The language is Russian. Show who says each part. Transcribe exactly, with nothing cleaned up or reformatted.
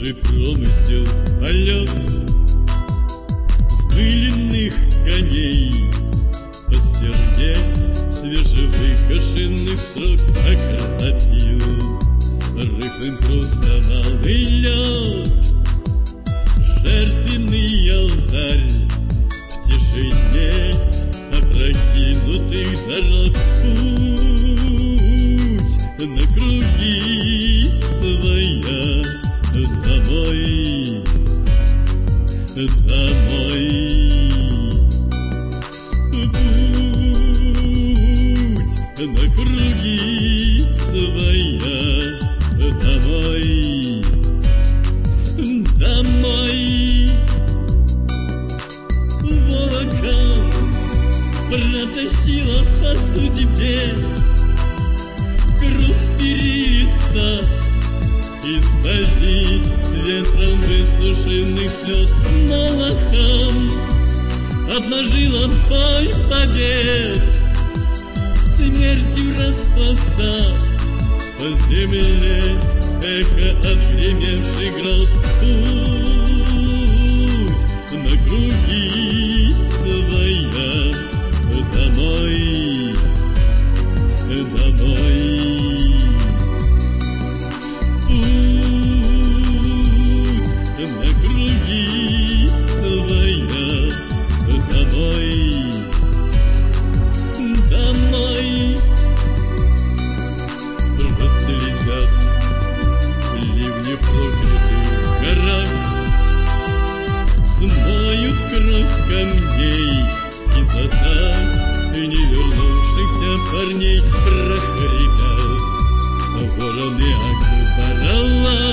Speaker 1: Твой промысел полет взмыленных коней по стерне свежевыкошенных строк окропил рыхлым хрустом алый лед. Жертвенный алтарь в тишине опрокинутых дорог, путь на круги своя домой, домой. Путь на круги своя домой, домой. Волоком протащила по судьбе круг периста, испалить ветром высушенных слез молохом обнажила бой побед, смертью распластав по земле эхо отгремевший гроз. Путь на круги своя домой, домой. Кровь камней и за так и не вернувшихся парней прохрипел вороны Акбаралла.